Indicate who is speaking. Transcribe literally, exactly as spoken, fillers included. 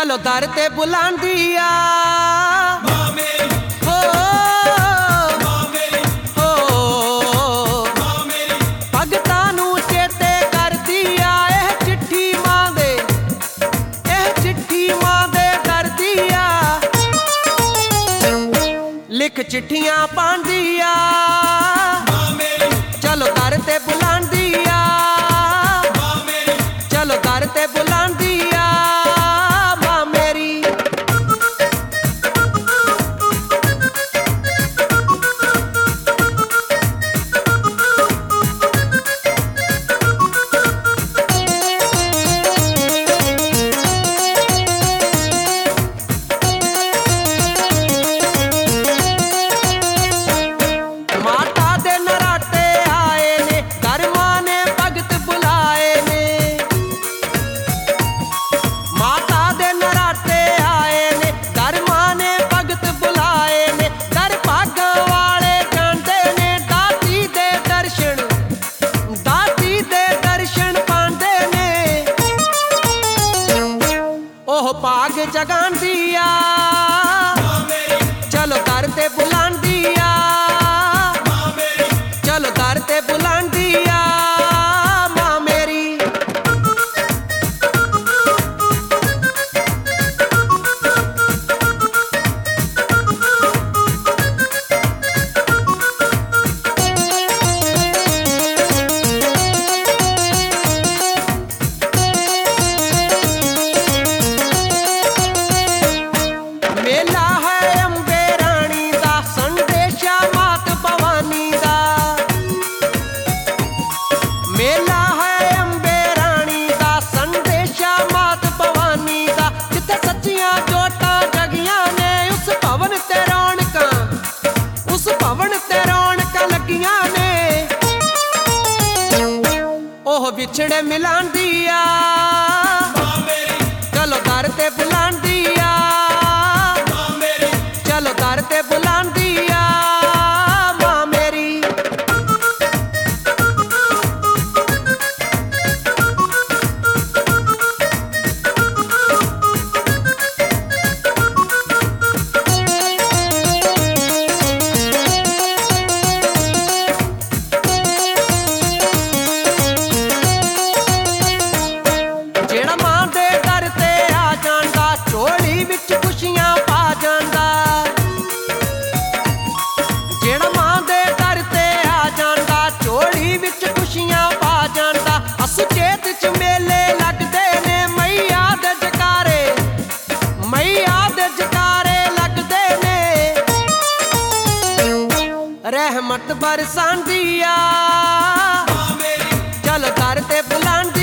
Speaker 1: चलो दर ते बुलांदी आ
Speaker 2: मां मेरी
Speaker 1: हो
Speaker 2: मां मेरी
Speaker 1: हो
Speaker 2: मां मेरी
Speaker 1: भगतां नूं चेते करदी आ एह चिट्ठी मां दे एह चिट्ठी मां दे करदी आ लिख चिट्ठियां पांदी आ
Speaker 2: मां मेरी
Speaker 1: चलो दर ते बुलांदी आ
Speaker 2: मां मेरी
Speaker 1: चलो दर ते बुलांदी आ मां मेरी माता दे नराते आए ने घर मां ने भगत बुलाए ने माता दे नराते आए ने घर मां ने भगत बुलाए ने दर भागां वाले जांदे ने दाती दे दर्शन दाती दे दर्शन पांदे ने ओह भाग जगांदी आ
Speaker 2: मां मेरी
Speaker 1: चलो दर ते बुलांदी आ
Speaker 2: मां मेरी
Speaker 1: चलो दर ते बुलांदी आ मां मेरी मेला है अंबे रानी दा संदेशा मात भवानी दा मेला है अंबे रानी दा संदेशा मात भवानी दा जिथे सच्चियां जोटां जगियां ने उस भवन ते रौनकां उस भवन ते रौनकां लगियां ने ओह विछड़े मिलांदी आ
Speaker 2: मां मेरी
Speaker 1: चलो दर ते बुलांदी आ
Speaker 2: मां मेरी
Speaker 1: चलो दर ते बुलांदी आ मां मेरी जेड़ा मां दे दर ते आ जांदा झोली विच खुशियां पा जांदा जेड़ा मां दे दर ते आ जांदा झोली विच खुशियां पा जांदा असुचेत च मेले लगदे ने मैया दे जकारे मैया दे जकारे लगदे ने रहमत बरसांदी आ
Speaker 2: मां मेरी
Speaker 1: चलो दर ते बुलांदी